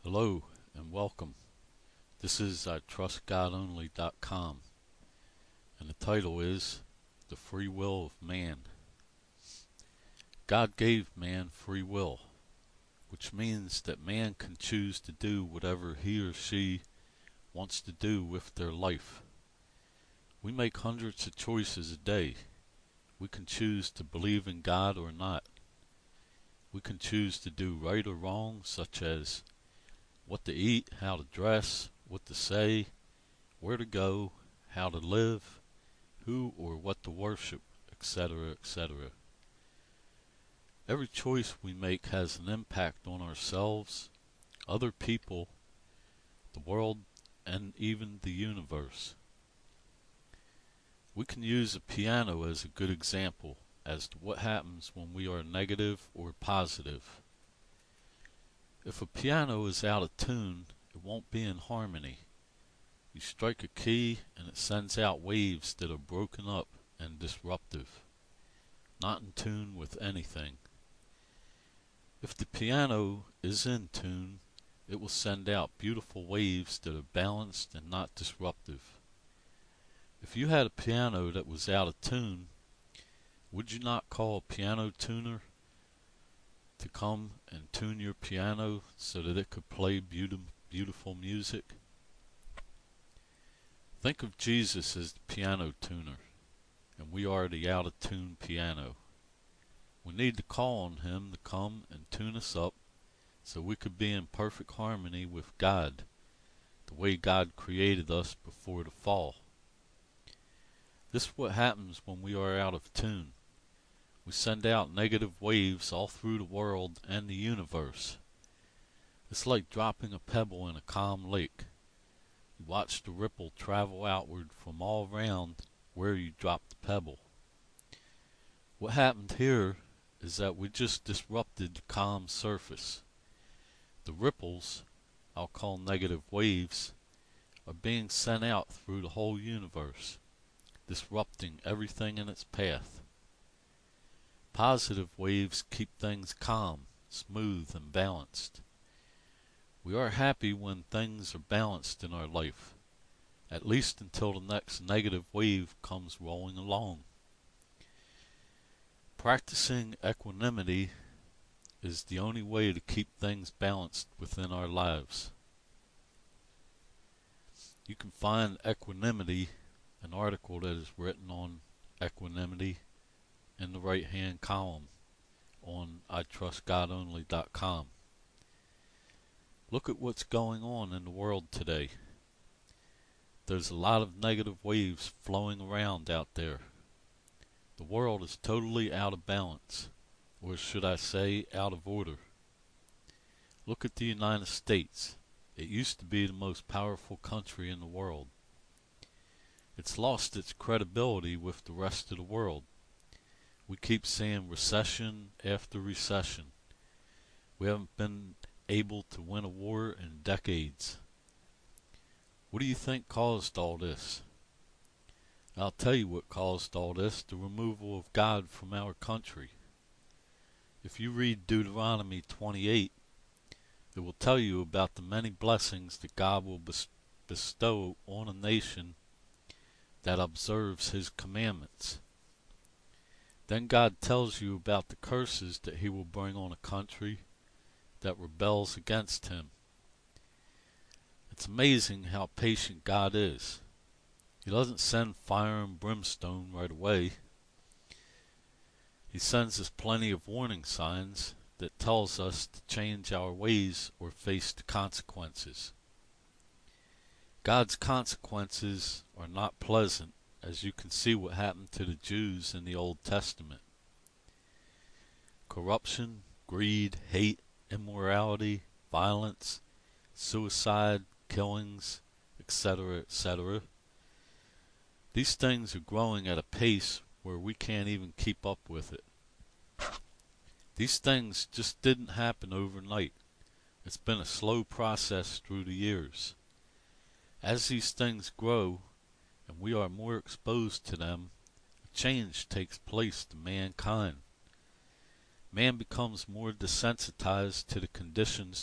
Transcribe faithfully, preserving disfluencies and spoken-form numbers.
Hello and welcome. This is I Trust God Only dot com, and the title is The Free Will of Man. God gave man free will, which means that man can choose to do whatever he or she wants to do with their life. We make hundreds of choices a day. We can choose to believe in God or not. We can choose to do right or wrong, such as what to eat, how to dress, what to say, where to go, how to live, who or what to worship, et cetera, et cetera. Every choice we make has an impact on ourselves, other people, the world, and even the universe. We can use a piano as a good example as to what happens when we are negative or positive. If a piano is out of tune, it won't be in harmony. You strike a key and it sends out waves that are broken up and disruptive, not in tune with anything. If the piano is in tune, it will send out beautiful waves that are balanced and not disruptive. If you had a piano that was out of tune, would you not call a piano tuner to come and tune your piano so that it could play beautiful, beautiful music? Think of Jesus as the piano tuner, and we are the out of tune piano. We need to call on him to come and tune us up so we could be in perfect harmony with God, the way God created us before the fall. This is what happens when we are out of tune. We send out negative waves all through the world and the universe. It's like dropping a pebble in a calm lake. You watch the ripple travel outward from all around where you dropped the pebble. What happened here is that we just disrupted the calm surface. The ripples, I'll call negative waves, are being sent out through the whole universe, disrupting everything in its path. Positive waves keep things calm, smooth, and balanced. We are happy when things are balanced in our life, at least until the next negative wave comes rolling along. Practicing equanimity is the only way to keep things balanced within our lives. You can find equanimity, an article that is written on equanimity, in the right hand column on I Trust God Only dot com. Look at what's going on in the world today. There's a lot of negative waves flowing around out there. The world is totally out of balance, or should I say out of order. Look at the United States. It used to be the most powerful country in the world. It's lost its credibility with the rest of the world. We keep seeing recession after recession. We haven't been able to win a war in decades. What do you think caused all this? I'll tell you what caused all this: the removal of God from our country. If you read Deuteronomy twenty-eight, it will tell you about the many blessings that God will bestow on a nation that observes His commandments. Then God tells you about the curses that He will bring on a country that rebels against Him. It's amazing how patient God is. He doesn't send fire and brimstone right away. He sends us plenty of warning signs that tells us to change our ways or face the consequences. God's consequences are not pleasant, as you can see what happened to the Jews in the Old Testament. Corruption, greed, hate, immorality, violence, suicide, killings, et cetera, et cetera. These things are growing at a pace where we can't even keep up with it. These things just didn't happen overnight. It's been a slow process through the years. As these things grow, and we are more exposed to them, a change takes place to mankind. Man becomes more desensitized to the conditions